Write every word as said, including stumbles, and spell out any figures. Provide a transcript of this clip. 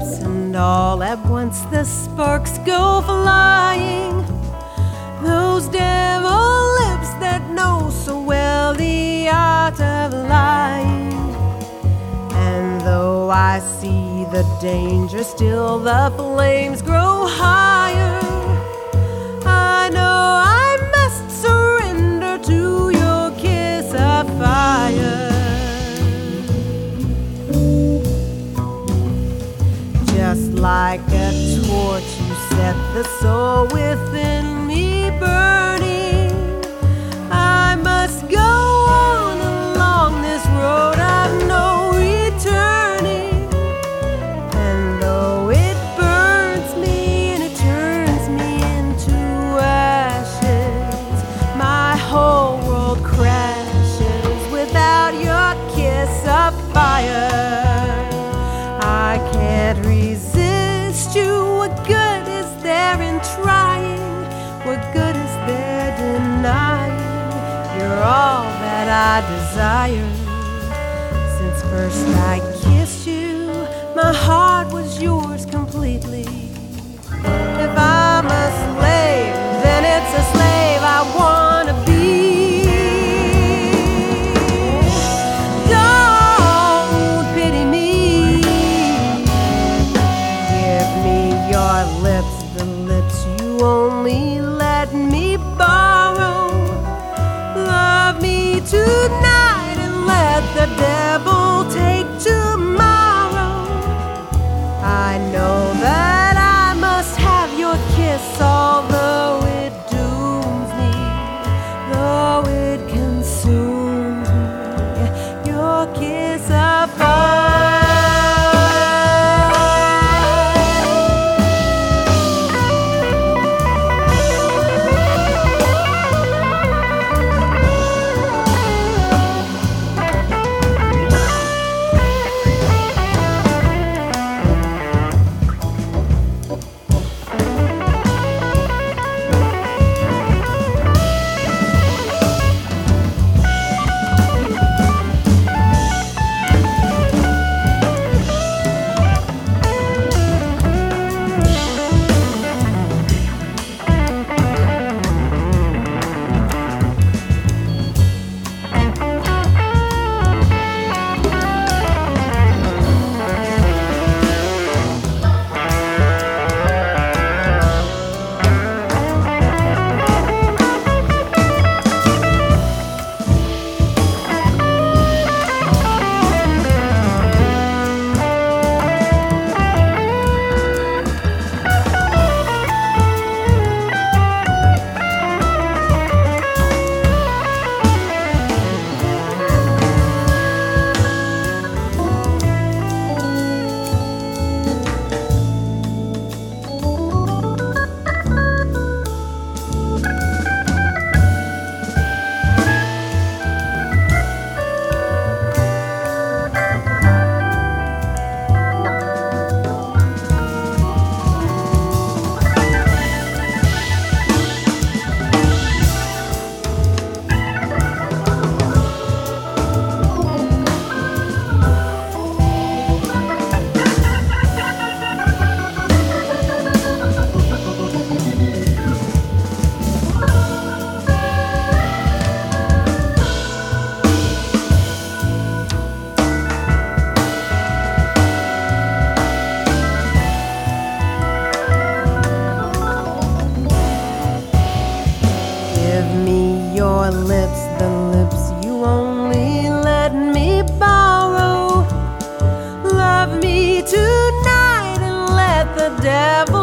lips, and all at once the sparks go flying. Those devil lips that know so well the art of lying. And though I see the danger, still the flames grow higher. I know I must surrender to your kiss of fire. Just like a torch, you set the soul within me burning. I must go on along this road of no returning. And though it burns me and it turns me into ashes, my whole world crashes without your kiss of fire. I can't resist you. What good is there in trying? What good is there denying? You're all that I desired. Since first I kissed you, my heart was yours completely. If I'm a slave, then it's a slave I wanna be. Don't pity me. Give me your lips, the lips you only let me borrow. Love me tonight and let the devil take tomorrow. I know that I must have your kiss, although it dooms me, though it consumes me. Your kiss of fire. Your lips, the lips you only let me borrow. Love me tonight and let the devil